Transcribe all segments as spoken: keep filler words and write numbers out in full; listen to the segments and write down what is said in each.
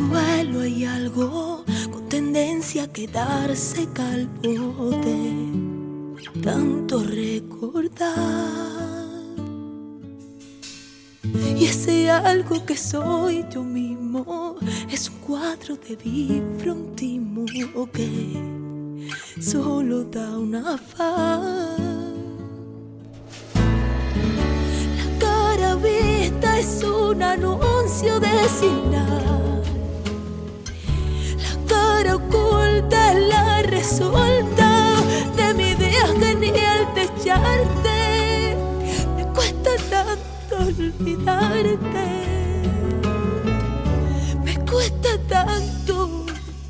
suelo hay algo con tendencia a quedarse calvo de tanto recordar. Y ese algo que soy yo mismo es un cuadro de bifrontimo que solo da una faz. La cara vista es un anuncio de señal. La cara oculta es la resulta de mi idea genial de echarte. Me cuesta tanto olvidarte, me cuesta tanto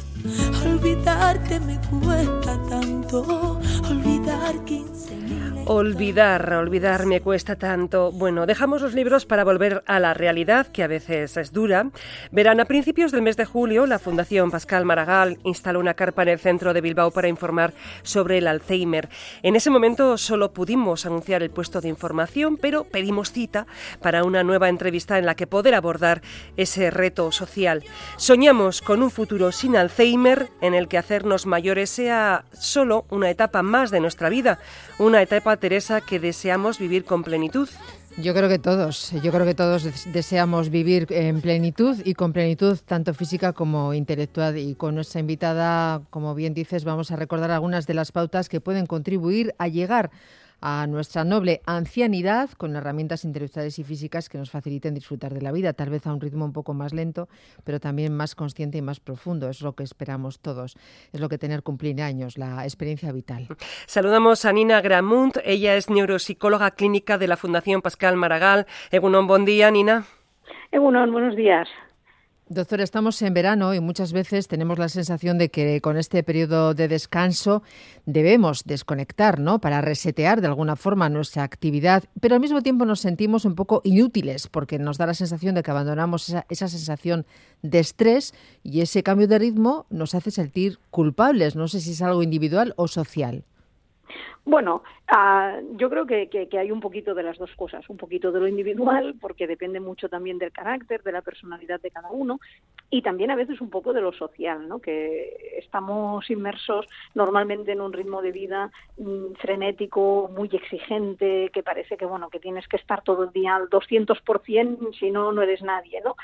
olvidarte, me cuesta tanto olvidar quince mil. Olvidar, olvidar me cuesta tanto. Bueno, dejamos los libros para volver a la realidad, que a veces es dura. Verán, a principios del mes de julio, la Fundación Pascal Maragall instaló una carpa en el centro de Bilbao para informar sobre el Alzheimer. En ese momento solo pudimos anunciar el puesto de información, pero pedimos cita para una nueva entrevista en la que poder abordar ese reto social. Soñamos con un futuro sin Alzheimer, en el que hacernos mayores sea solo una etapa más de nuestra vida, una etapa, Teresa, que deseamos vivir con plenitud. Yo creo que todos, yo creo que todos deseamos vivir en plenitud y con plenitud tanto física como intelectual. Y con nuestra invitada, como bien dices, vamos a recordar algunas de las pautas que pueden contribuir a llegar a nuestra noble ancianidad con herramientas intelectuales y físicas que nos faciliten disfrutar de la vida, tal vez a un ritmo un poco más lento, pero también más consciente y más profundo. Es lo que esperamos todos. Es lo que tener cumplir años, la experiencia vital. Saludamos a Nina Gramunt. Ella es neuropsicóloga clínica de la Fundación Pascal Maragall. Egunon, buen día, Nina. Egunon, buenos días. Doctora, estamos en verano y muchas veces tenemos la sensación de que con este periodo de descanso debemos desconectar, ¿no?, para resetear de alguna forma nuestra actividad, pero al mismo tiempo nos sentimos un poco inútiles porque nos da la sensación de que abandonamos esa, esa sensación de estrés y ese cambio de ritmo nos hace sentir culpables. No sé si es algo individual o social. Bueno, uh, yo creo que, que, que hay un poquito de las dos cosas, un poquito de lo individual, porque depende mucho también del carácter, de la personalidad de cada uno, y también a veces un poco de lo social, ¿no?, que estamos inmersos normalmente en un ritmo de vida mmm, frenético, muy exigente, que parece que, bueno, que tienes que estar todo el día al doscientos por ciento, si no, no eres nadie, ¿no?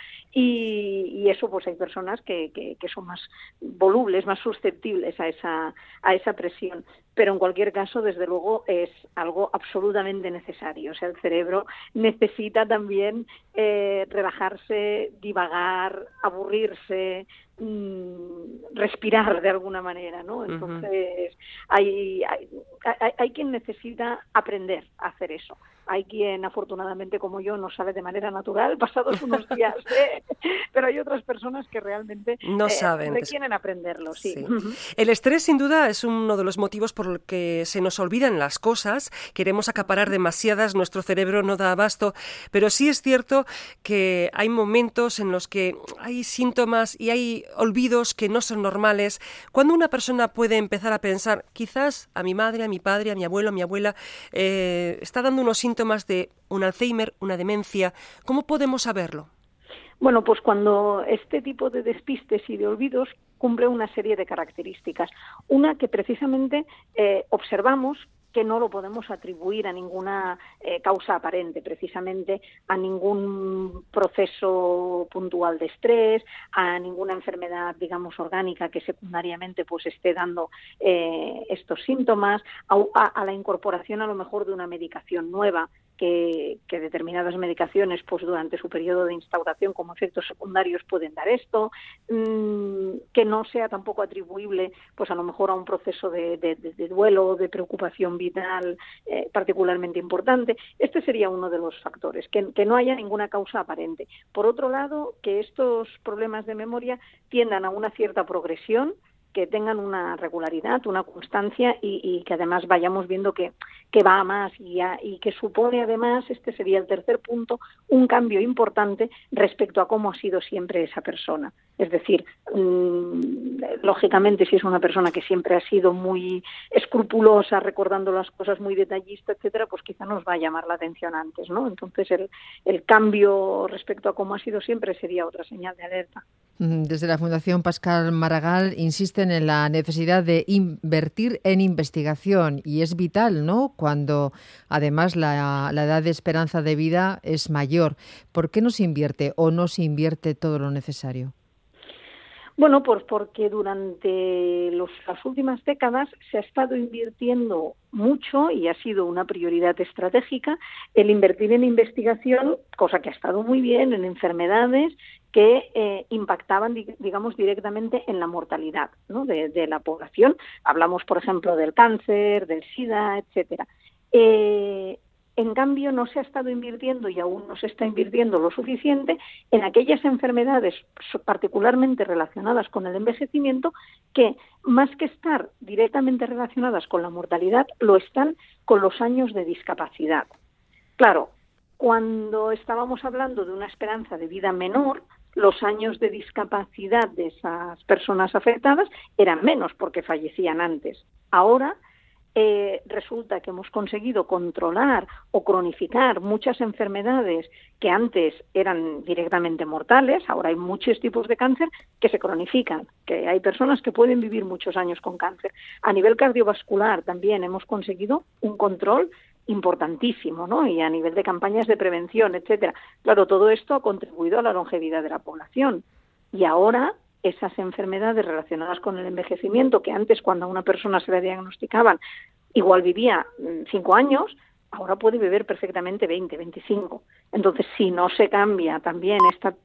Y, y eso, pues hay personas que, que, que son más volubles, más susceptibles a esa, a esa presión. Pero en cualquier caso, desde luego, es algo absolutamente necesario. O sea, el cerebro necesita también eh, relajarse, divagar, aburrirse, mmm, respirar de alguna manera, ¿no? Entonces, uh-huh. hay, hay, hay, hay quien necesita aprender a hacer eso. Hay quien, afortunadamente, como yo, no sabe de manera natural, pasados unos días, ¿eh? Pero hay otras personas que realmente no eh, saben. requieren aprenderlo, sí. sí. El estrés, sin duda, es uno de los motivos por los que se nos olvidan las cosas. Queremos acaparar demasiadas, nuestro cerebro no da abasto, pero sí es cierto que hay momentos en los que hay síntomas y hay olvidos que no son normales. Cuando una persona puede empezar a pensar, quizás a mi madre, a mi padre, a mi abuelo, a mi abuela, eh, está dando unos síntomas síntomas de un Alzheimer, una demencia, ¿cómo podemos saberlo? Bueno, pues cuando este tipo de despistes y de olvidos cumple una serie de características. Una que precisamente eh, observamos que no lo podemos atribuir a ninguna eh, causa aparente, precisamente a ningún proceso puntual de estrés, a ninguna enfermedad, digamos, orgánica que secundariamente pues esté dando eh, estos síntomas, a, a, a la incorporación a lo mejor de una medicación nueva, que, que determinadas medicaciones pues durante su periodo de instauración como efectos secundarios pueden dar esto, mmm, que no sea tampoco atribuible pues a lo mejor a un proceso de, de, de, de duelo, de preocupación vital eh, particularmente importante. Este sería uno de los factores, que, que no haya ninguna causa aparente. Por otro lado, que estos problemas de memoria tiendan a una cierta progresión, que tengan una regularidad, una constancia y, y que además vayamos viendo que, que va a más y, a, y que supone además, este sería el tercer punto, un cambio importante respecto a cómo ha sido siempre esa persona. Es decir, mmm, lógicamente si es una persona que siempre ha sido muy escrupulosa, recordando las cosas muy detallista, etcétera, pues quizá nos va a llamar la atención antes, ¿no? Entonces el, el cambio respecto a cómo ha sido siempre sería otra señal de alerta. Desde la Fundación Pascal Maragall insisten en la necesidad de invertir en investigación y es vital, ¿no?, cuando además la, la edad de esperanza de vida es mayor. ¿Por qué no se invierte o no se invierte todo lo necesario? Bueno, pues porque durante los, las últimas décadas se ha estado invirtiendo mucho y ha sido una prioridad estratégica el invertir en investigación, cosa que ha estado muy bien, en enfermedades que eh, impactaban, digamos, directamente en la mortalidad, ¿no?, de, de la población. Hablamos, por ejemplo, del cáncer, del SIDA, etcétera. Eh, En cambio, no se ha estado invirtiendo y aún no se está invirtiendo lo suficiente en aquellas enfermedades particularmente relacionadas con el envejecimiento que, más que estar directamente relacionadas con la mortalidad, lo están con los años de discapacidad. Claro, cuando estábamos hablando de una esperanza de vida menor, los años de discapacidad de esas personas afectadas eran menos porque fallecían antes. Ahora, Eh, resulta que hemos conseguido controlar o cronificar muchas enfermedades que antes eran directamente mortales. Ahora hay muchos tipos de cáncer que se cronifican, que hay personas que pueden vivir muchos años con cáncer. A nivel cardiovascular también hemos conseguido un control importantísimo, ¿no?, y a nivel de campañas de prevención, etcétera. Claro, todo esto ha contribuido a la longevidad de la población. Y ahora esas enfermedades relacionadas con el envejecimiento, que antes cuando a una persona se le diagnosticaban igual vivía cinco años, ahora puede vivir perfectamente veinte, veinticinco. Entonces, si no se cambia también esta,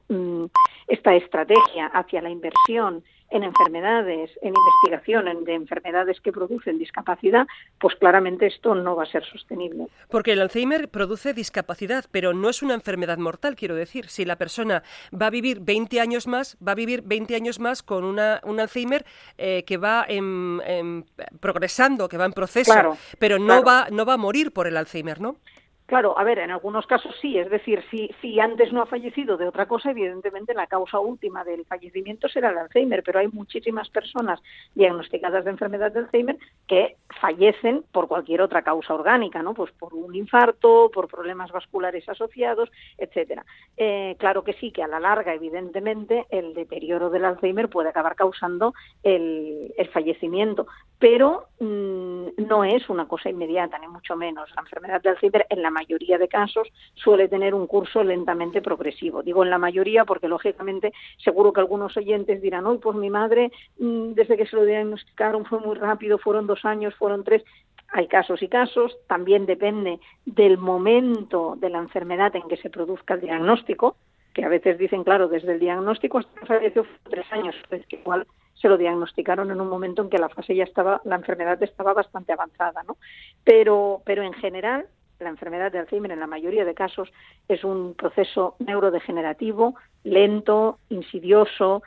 esta estrategia hacia la inversión en enfermedades, en investigación en, de enfermedades que producen discapacidad, pues claramente esto no va a ser sostenible. Porque el Alzheimer produce discapacidad, pero no es una enfermedad mortal, quiero decir. Si la persona va a vivir veinte años más, va a vivir veinte años más con una, un Alzheimer eh, que va en, en, progresando, que va en proceso, claro, pero no, claro. va, no va a morir por el Alzheimer, ¿no? Claro, a ver, en algunos casos sí, es decir, si, si antes no ha fallecido de otra cosa, evidentemente la causa última del fallecimiento será el Alzheimer, pero hay muchísimas personas diagnosticadas de enfermedad de Alzheimer que fallecen por cualquier otra causa orgánica, ¿no? Pues por un infarto, por problemas vasculares asociados, etcétera. Eh, claro que sí, que a la larga, evidentemente, el deterioro del Alzheimer puede acabar causando el, el fallecimiento, pero mmm, no es una cosa inmediata, ni mucho menos. La enfermedad de Alzheimer, en la mayoría de casos, suele tener un curso lentamente progresivo. Digo en la mayoría porque, lógicamente, seguro que algunos oyentes dirán, hoy pues mi madre, mmm, desde que se lo diagnosticaron fue muy rápido, fueron dos años, fueron tres. Hay casos y casos, también depende del momento de la enfermedad en que se produzca el diagnóstico, que a veces dicen, claro, desde el diagnóstico hasta que falleció fue tres años, pues que igual se lo diagnosticaron en un momento en que la fase ya estaba, la enfermedad estaba bastante avanzada, ¿no? Pero, pero en general, la enfermedad de Alzheimer en la mayoría de casos es un proceso neurodegenerativo, lento, insidioso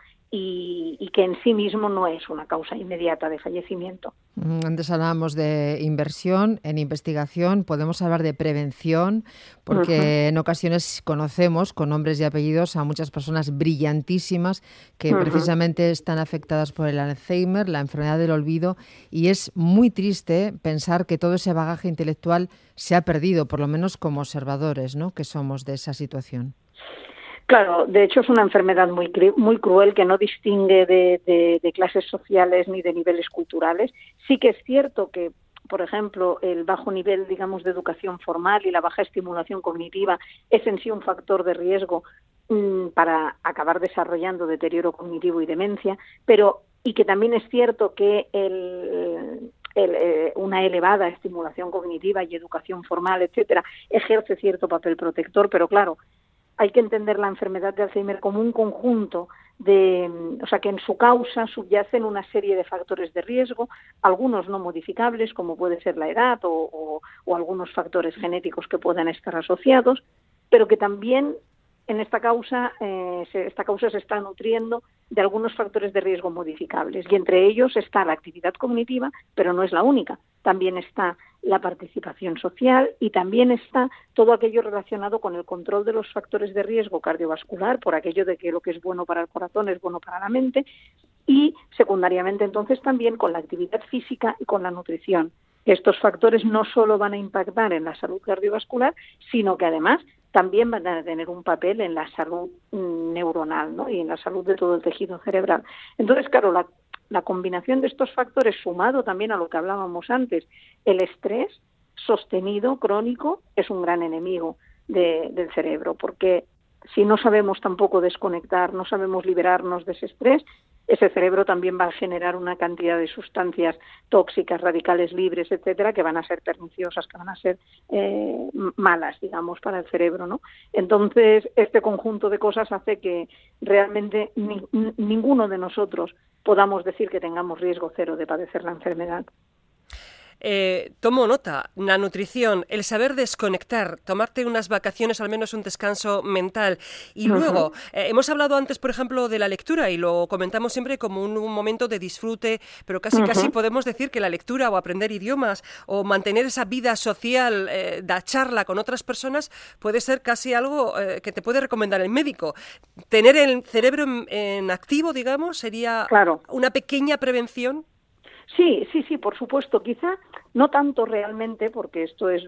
y, y que en sí mismo no es una causa inmediata de fallecimiento. Antes hablábamos de inversión en investigación, podemos hablar de prevención, porque uh-huh. en ocasiones conocemos con nombres y apellidos a muchas personas brillantísimas que uh-huh. precisamente están afectadas por el Alzheimer, la enfermedad del olvido, y es muy triste pensar que todo ese bagaje intelectual se ha perdido, por lo menos como observadores, ¿no?, que somos de esa situación. Claro, de hecho es una enfermedad muy muy cruel que no distingue de, de, de clases sociales ni de niveles culturales. Sí que es cierto que, por ejemplo, el bajo nivel, digamos, de educación formal y la baja estimulación cognitiva es en sí un factor de riesgo mmm, para acabar desarrollando deterioro cognitivo y demencia, pero y que también es cierto que el El, eh, una elevada estimulación cognitiva y educación formal, etcétera, ejerce cierto papel protector, pero claro, hay que entender la enfermedad de Alzheimer como un conjunto de, o sea, que en su causa subyacen una serie de factores de riesgo, algunos no modificables, como puede ser la edad o, o, o algunos factores genéticos que puedan estar asociados, pero que también en esta causa, eh, se, esta causa se está nutriendo de algunos factores de riesgo modificables y entre ellos está la actividad cognitiva, pero no es la única. También está la participación social y también está todo aquello relacionado con el control de los factores de riesgo cardiovascular, por aquello de que lo que es bueno para el corazón es bueno para la mente, y secundariamente entonces también con la actividad física y con la nutrición. que estos factores no solo van a impactar en la salud cardiovascular, sino que además también van a tener un papel en la salud neuronal, ¿no? Y en la salud de todo el tejido cerebral. Entonces, claro, la, la combinación de estos factores, sumado también a lo que hablábamos antes, el estrés sostenido, crónico, es un gran enemigo de, del cerebro, porque si no sabemos tampoco desconectar, no sabemos liberarnos de ese estrés, ese cerebro también va a generar una cantidad de sustancias tóxicas, radicales libres, etcétera, que van a ser perniciosas, que van a ser eh, malas, digamos, para el cerebro, ¿no? Entonces, este conjunto de cosas hace que realmente ni, ninguno de nosotros podamos decir que tengamos riesgo cero de padecer la enfermedad. Eh, tomo nota, la nutrición, el saber desconectar, tomarte unas vacaciones, al menos un descanso mental. Y uh-huh. luego, eh, hemos hablado antes, por ejemplo, de la lectura y lo comentamos siempre como un, un momento de disfrute, pero casi uh-huh. casi podemos decir que la lectura o aprender idiomas o mantener esa vida social, eh, de charla con otras personas, puede ser casi algo eh, que te puede recomendar el médico. Tener el cerebro en, en activo, digamos, sería claro. una pequeña prevención. Sí, sí, sí, por supuesto. Quizá no tanto realmente, porque esto es,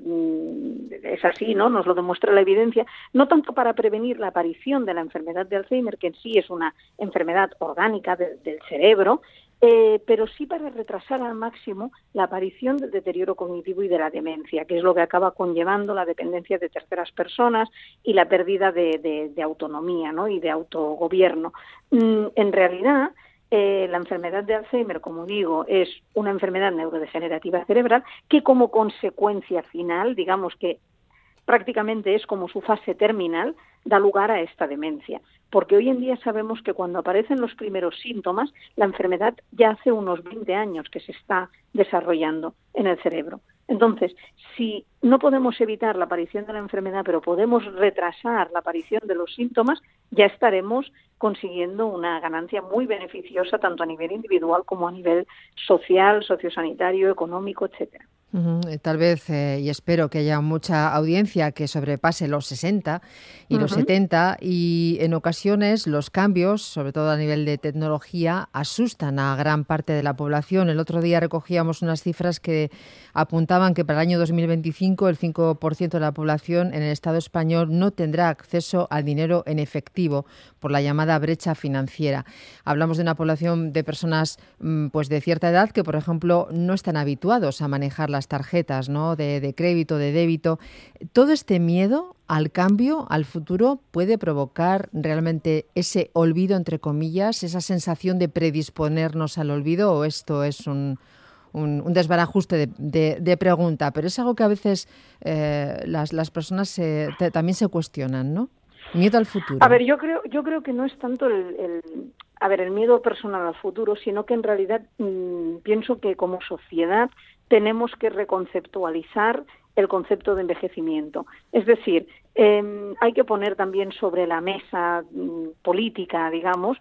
es así, ¿no? Nos lo demuestra la evidencia, no tanto para prevenir la aparición de la enfermedad de Alzheimer, que en sí es una enfermedad orgánica de, del cerebro, eh, pero sí para retrasar al máximo la aparición del deterioro cognitivo y de la demencia, que es lo que acaba conllevando la dependencia de terceras personas y la pérdida de, de, de autonomía, ¿no? Y de autogobierno. Mm, en realidad, Eh, la enfermedad de Alzheimer, como digo, es una enfermedad neurodegenerativa cerebral que como consecuencia final, digamos que prácticamente es como su fase terminal, da lugar a esta demencia. Porque hoy en día sabemos que cuando aparecen los primeros síntomas, la enfermedad ya hace unos veinte años que se está desarrollando en el cerebro. Entonces, si no podemos evitar la aparición de la enfermedad, pero podemos retrasar la aparición de los síntomas, ya estaremos consiguiendo una ganancia muy beneficiosa tanto a nivel individual como a nivel social, sociosanitario, económico, etcétera. Uh-huh. Tal vez, eh, y espero que haya mucha audiencia que sobrepase los sesenta y uh-huh. los setenta, y en ocasiones los cambios, sobre todo a nivel de tecnología, asustan a gran parte de la población. El otro día recogíamos unas cifras que apuntaban que para el año dos mil veinticinco el cinco por ciento de la población en el Estado español no tendrá acceso al dinero en efectivo por la llamada brecha financiera. Hablamos de una población de personas pues de cierta edad que, por ejemplo, no están habituados a manejar las tarjetas, ¿no? de, de crédito, de débito. Todo este miedo al cambio, al futuro, puede provocar realmente ese olvido, entre comillas, esa sensación de predisponernos al olvido, o esto es un, un, un desbarajuste de, de, de pregunta, pero es algo que a veces eh, las, las personas se, te, también se cuestionan, ¿no? Miedo al futuro. A ver, yo creo, yo creo que no es tanto el, el, a ver, el miedo personal al futuro, sino que en realidad mmm, pienso que como sociedad tenemos que reconceptualizar el concepto de envejecimiento. Es decir, eh, hay que poner también sobre la mesa mm, política, digamos,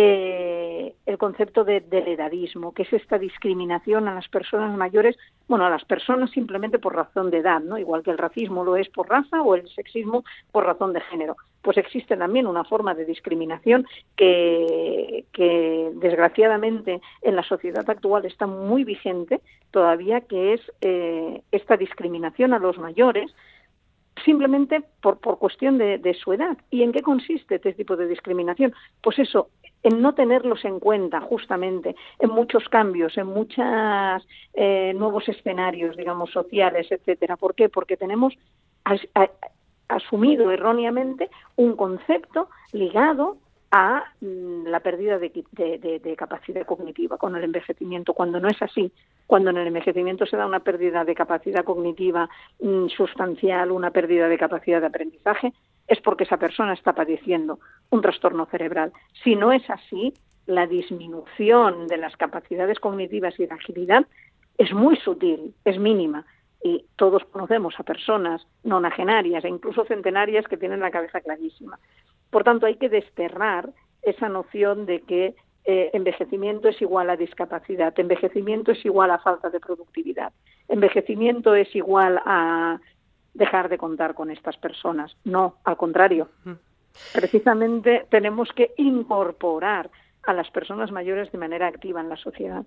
eh, el concepto de, del edadismo, que es esta discriminación a las personas mayores, bueno, a las personas simplemente por razón de edad, ¿no? Igual que el racismo lo es por raza o el sexismo por razón de género. Pues existe también una forma de discriminación que, que desgraciadamente en la sociedad actual está muy vigente todavía, que es eh, esta discriminación a los mayores simplemente por, por cuestión de, de su edad. ¿Y en qué consiste este tipo de discriminación? Pues eso, en no tenerlos en cuenta justamente en muchos cambios, en muchos eh, nuevos escenarios, digamos, sociales, etcétera. ¿Por qué? Porque tenemos a, a, asumido erróneamente un concepto ligado a mm, la pérdida de, de, de, de capacidad cognitiva con el envejecimiento, cuando no es así. Cuando en el envejecimiento se da una pérdida de capacidad cognitiva mm, sustancial, una pérdida de capacidad de aprendizaje, es porque esa persona está padeciendo un trastorno cerebral. Si no es así, la disminución de las capacidades cognitivas y de agilidad es muy sutil, es mínima. Y todos conocemos a personas nonagenarias e incluso centenarias que tienen la cabeza clarísima. Por tanto, hay que desterrar esa noción de que eh, envejecimiento es igual a discapacidad, envejecimiento es igual a falta de productividad, envejecimiento es igual a dejar de contar con estas personas. No, al contrario. Precisamente tenemos que incorporar a las personas mayores de manera activa en la sociedad.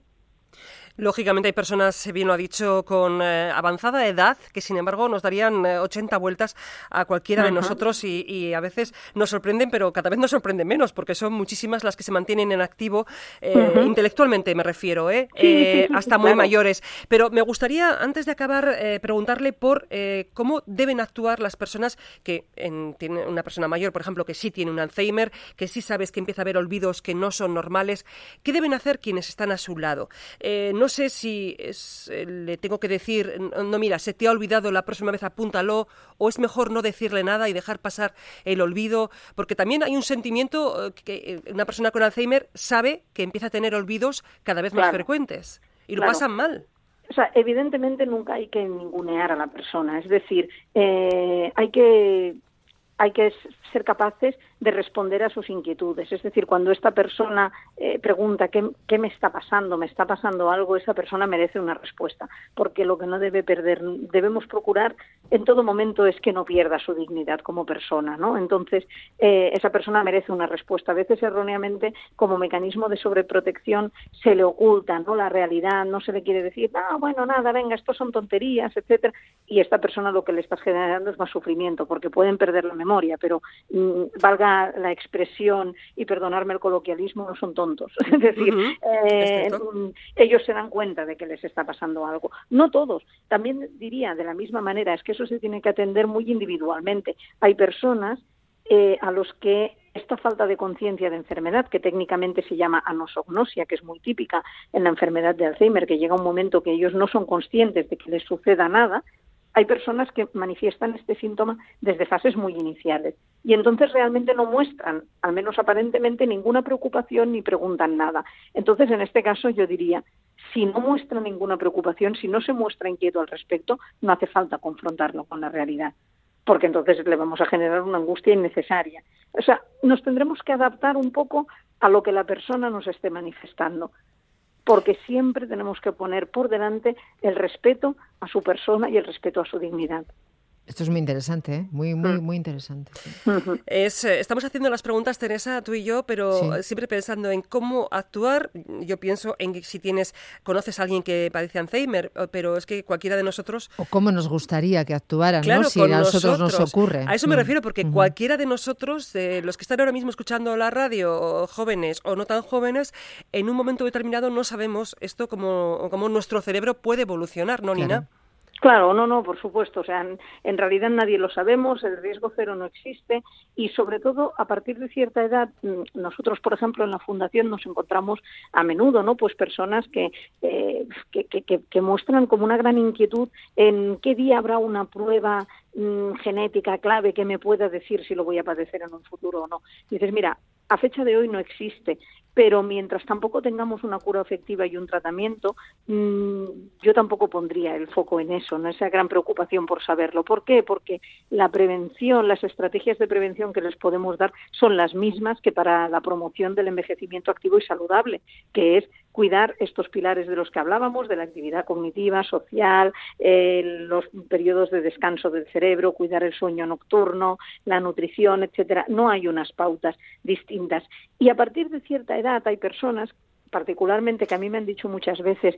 Lógicamente hay personas, bien lo ha dicho, con eh, avanzada edad que sin embargo nos darían eh, ochenta vueltas a cualquiera de Ajá. nosotros y, y a veces nos sorprenden, pero cada vez nos sorprenden menos porque son muchísimas las que se mantienen en activo, eh, Ujú. intelectualmente me refiero, ¿eh? Sí, Eh, sí, sí, sí, hasta muy claro. mayores. Pero me gustaría, antes de acabar, eh, preguntarle por eh, cómo deben actuar las personas que en, tienen una persona mayor, por ejemplo, que sí tiene un Alzheimer, que sí sabes que empieza a haber olvidos que no son normales. ¿Qué deben hacer quienes están a su lado? Eh, no sé si es, eh, le tengo que decir, no, no, mira, se te ha olvidado, la próxima vez apúntalo, o es mejor no decirle nada y dejar pasar el olvido, porque también hay un sentimiento eh, que eh, una persona con Alzheimer sabe que empieza a tener olvidos cada vez más Claro. frecuentes y lo Claro. pasan mal. O sea, evidentemente nunca hay que ningunear a la persona, es decir, eh, hay que hay que ser capaces de responder a sus inquietudes. Es decir, cuando esta persona eh, pregunta ¿qué, qué me está pasando, me está pasando algo, esa persona merece una respuesta, porque lo que no debe perder, debemos procurar en todo momento es que no pierda su dignidad como persona, ¿no? Entonces, eh, esa persona merece una respuesta. A veces erróneamente, como mecanismo de sobreprotección, se le oculta, ¿no?, la realidad, no se le quiere decir, ah, bueno, nada, venga, esto son tonterías, etcétera, y esta persona lo que le estás generando es más sufrimiento, porque pueden perder la memoria, pero mmm, valga la expresión y perdonarme el coloquialismo, no son tontos. Es decir, Uh-huh. eh, ellos se dan cuenta de que les está pasando algo. No todos. También diría de la misma manera, es que eso se tiene que atender muy individualmente. Hay personas eh, a los que esta falta de conciencia de enfermedad, que técnicamente se llama anosognosia, que es muy típica en la enfermedad de Alzheimer, que llega un momento que ellos no son conscientes de que les suceda nada, hay personas que manifiestan este síntoma desde fases muy iniciales y entonces realmente no muestran, al menos aparentemente, ninguna preocupación ni preguntan nada. Entonces, en este caso, yo diría, si no muestra ninguna preocupación, si no se muestra inquieto al respecto, no hace falta confrontarlo con la realidad, porque entonces le vamos a generar una angustia innecesaria. O sea, nos tendremos que adaptar un poco a lo que la persona nos esté manifestando, porque siempre tenemos que poner por delante el respeto a su persona y el respeto a su dignidad. Esto es muy interesante, ¿eh? Muy, muy, muy interesante. Sí. Uh-huh. Es, eh, estamos haciendo las preguntas, Teresa, tú y yo, pero sí. siempre pensando en cómo actuar. Yo pienso en que si tienes, conoces a alguien que padece Alzheimer, pero es que cualquiera de nosotros... O cómo nos gustaría que actuaran, claro, ¿no? Si a nosotros, nosotros nos ocurre. A eso me mm. refiero, porque uh-huh. cualquiera de nosotros, eh, los que están ahora mismo escuchando la radio, jóvenes o no tan jóvenes, en un momento determinado no sabemos esto cómo, cómo nuestro cerebro puede evolucionar, ¿no, claro. Nina? Claro, no, no, por supuesto. O sea, en, en realidad nadie lo sabemos, el riesgo cero no existe y sobre todo a partir de cierta edad, nosotros, por ejemplo, en la Fundación nos encontramos a menudo, ¿no? Pues personas que, eh, que, que, que, que muestran como una gran inquietud en qué día habrá una prueba mmm, genética clave que me pueda decir si lo voy a padecer en un futuro o no. Y dices, mira, a fecha de hoy no existe, pero mientras tampoco tengamos una cura efectiva y un tratamiento, mmm, yo tampoco pondría el foco en eso, no esa gran preocupación por saberlo. ¿Por qué? Porque la prevención, las estrategias de prevención que les podemos dar son las mismas que para la promoción del envejecimiento activo y saludable, que es cuidar estos pilares de los que hablábamos, de la actividad cognitiva, social, eh, los periodos de descanso del cerebro, cuidar el sueño nocturno, la nutrición, etcétera. No hay unas pautas distintas. Y a partir de cierta edad hay personas, particularmente que a mí me han dicho muchas veces,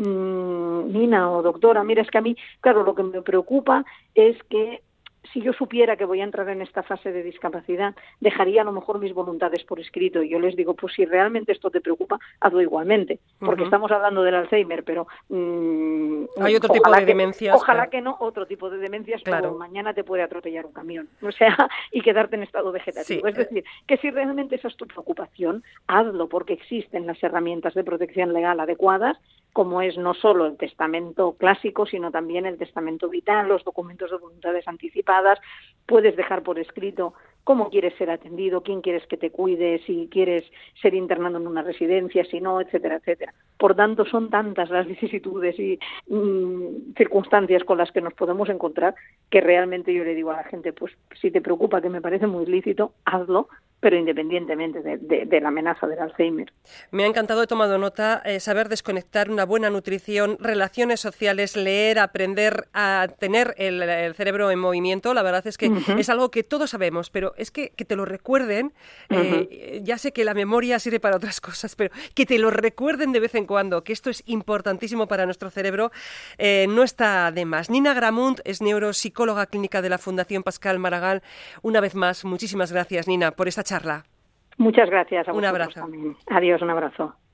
mmm, Nina o doctora, mira, es que a mí, claro, lo que me preocupa es que si yo supiera que voy a entrar en esta fase de discapacidad, dejaría a lo mejor mis voluntades por escrito. Y yo les digo, pues si realmente esto te preocupa, hazlo igualmente. Porque uh-huh. estamos hablando del Alzheimer, pero... Mmm, hay otro tipo de que, demencias. Ojalá claro. que no, otro tipo de demencias, claro. como mañana te puede atropellar un camión. O sea, y quedarte en estado vegetativo. Sí. Es decir, que si realmente esa es tu preocupación, hazlo, porque existen las herramientas de protección legal adecuadas, como es no solo el testamento clásico, sino también el testamento vital, los documentos de voluntades anticipadas. Puedes dejar por escrito cómo quieres ser atendido, quién quieres que te cuide, si quieres ser internado en una residencia, si no, etcétera, etcétera. Por tanto, son tantas las vicisitudes y mmm, circunstancias con las que nos podemos encontrar que realmente yo le digo a la gente, pues si te preocupa, que me parece muy lícito, hazlo, pero independientemente de, de, de la amenaza del Alzheimer. Me ha encantado, he tomado nota, eh, saber desconectar, una buena nutrición, relaciones sociales, leer, aprender a tener el, el cerebro en movimiento. La verdad es que uh-huh. es algo que todos sabemos, pero es que, que te lo recuerden. Eh, uh-huh. Ya sé que la memoria sirve para otras cosas, pero que te lo recuerden de vez en cuando, que esto es importantísimo para nuestro cerebro, eh, no está de más. Nina Gramunt es neuropsicóloga clínica de la Fundación Pascal Maragall. Una vez más, muchísimas gracias, Nina, por esta charla. Muchas gracias a vosotros. Un abrazo. También. Adiós, un abrazo.